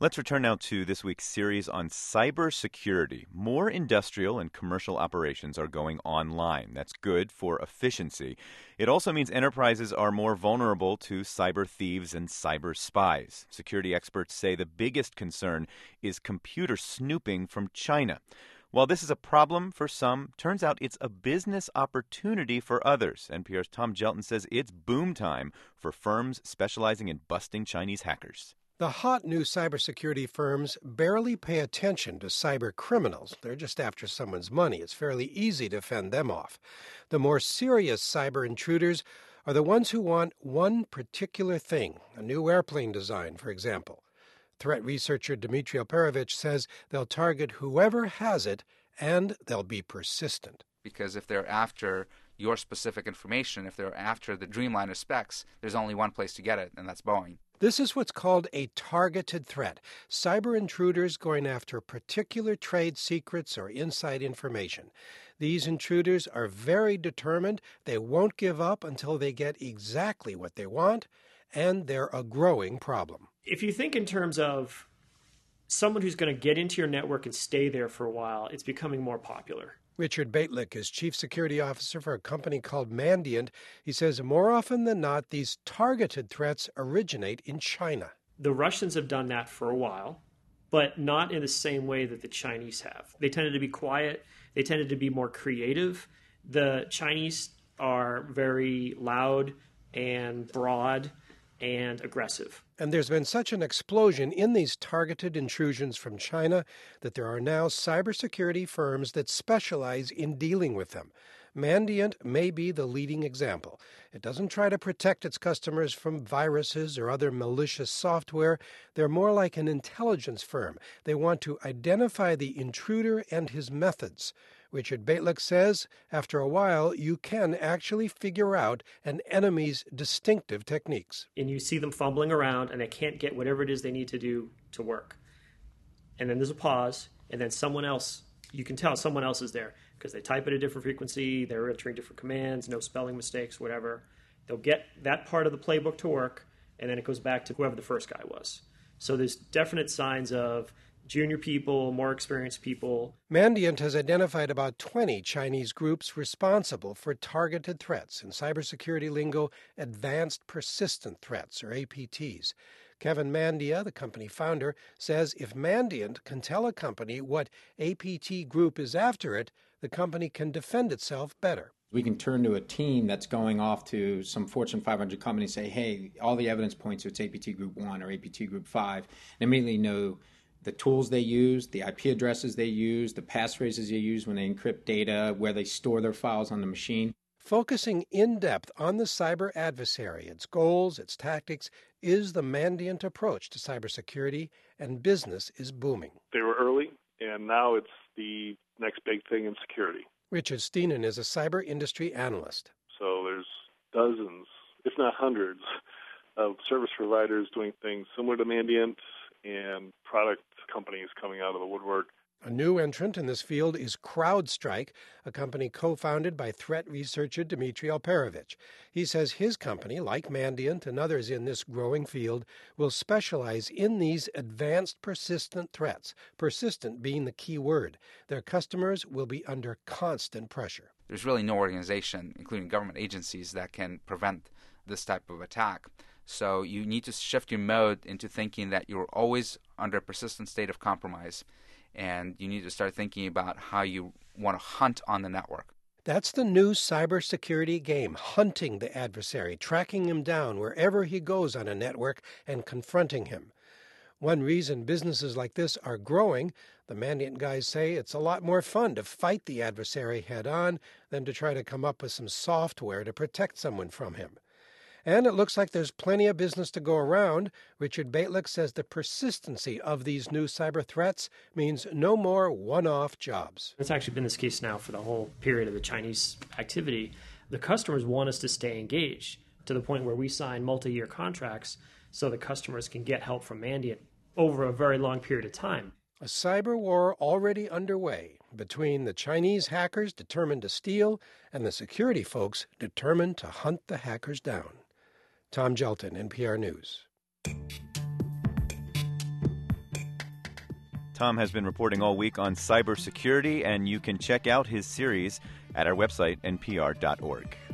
Let's return now to this week's series on cybersecurity. More industrial and commercial operations are going online. That's good for efficiency. It also means enterprises are more vulnerable to cyber thieves and cyber spies. Security experts say the biggest concern is computer snooping from China. While this is a problem for some, turns out it's a business opportunity for others. NPR's Tom Gelton says it's boom time for firms specializing in busting Chinese hackers. The hot new cybersecurity firms barely pay attention to cyber criminals. They're just after someone's money. It's fairly easy to fend them off. The more serious cyber intruders are the ones who want one particular thing, a new airplane design, for example. Threat researcher Dmitry Alperovitch says they'll target whoever has it, and they'll be persistent. Because if they're after your specific information, if they're after the Dreamliner specs, there's only one place to get it, and that's Boeing. This is what's called a targeted threat. Cyber intruders going after particular trade secrets or inside information. These intruders are very determined. They won't give up until they get exactly what they want, and they're a growing problem. If you think in terms of someone who's going to get into your network and stay there for a while, it's becoming more popular. Richard Baitlick is chief security officer for a company called Mandiant. He says more often than not, these targeted threats originate in China. The Russians have done that for a while, but not in the same way that the Chinese have. They tended to be quiet. They tended to be more creative. The Chinese are very loud and broad and aggressive. And there's been such an explosion in these targeted intrusions from China that there are now cybersecurity firms that specialize in dealing with them. Mandiant may be the leading example. It doesn't try to protect its customers from viruses or other malicious software. They're more like an intelligence firm. They want to identify the intruder and his methods. Richard Baitlick says, after a while, you can actually figure out an enemy's distinctive techniques. And you see them fumbling around, and they can't get whatever it is they need to do to work. And then there's a pause, and then someone else, you can tell someone else is there because they type at a different frequency, they're entering different commands, no spelling mistakes, whatever. They'll get that part of the playbook to work, and then it goes back to whoever the first guy was. So there's definite signs of junior people, more experienced people. Mandiant has identified about 20 Chinese groups responsible for targeted threats. In cybersecurity lingo, advanced persistent threats, or APTs. Kevin Mandia, the company founder, says if Mandiant can tell a company what APT group is after it, the company can defend itself better. We can turn to a team that's going off to some Fortune 500 company and say, hey, all the evidence points to it's APT Group 1 or APT Group 5, and immediately know the tools they use, the IP addresses they use, the passphrases they use when they encrypt data, where they store their files on the machine. Focusing in depth on the cyber adversary, its goals, its tactics, is the Mandiant approach to cybersecurity, and business is booming. They were early, and now it's the next big thing in security. Richard Steenan is a cyber industry analyst. So there's dozens, if not hundreds, of service providers doing things similar to Mandiant and product companies coming out of the woodwork. A new entrant in this field is CrowdStrike, a company co-founded by threat researcher Dmitry Alperovitch. He says his company, like Mandiant and others in this growing field, will specialize in these advanced persistent threats, persistent being the key word. Their customers will be under constant pressure. There's really no organization, including government agencies, that can prevent this type of attack. So you need to shift your mode into thinking that you're always under a persistent state of compromise, and you need to start thinking about how you want to hunt on the network. That's the new cybersecurity game, hunting the adversary, tracking him down wherever he goes on a network and confronting him. One reason businesses like this are growing, the Mandiant guys say it's a lot more fun to fight the adversary head-on than to try to come up with some software to protect someone from him. And it looks like there's plenty of business to go around. Richard Baitlick says the persistency of these new cyber threats means no more one-off jobs. It's actually been this case now for the whole period of the Chinese activity. The customers want us to stay engaged to the point where we sign multi-year contracts so the customers can get help from Mandiant over a very long period of time. A cyber war already underway between the Chinese hackers determined to steal and the security folks determined to hunt the hackers down. Tom Gelton, NPR News. Tom has been reporting all week on cybersecurity, and you can check out his series at our website, npr.org.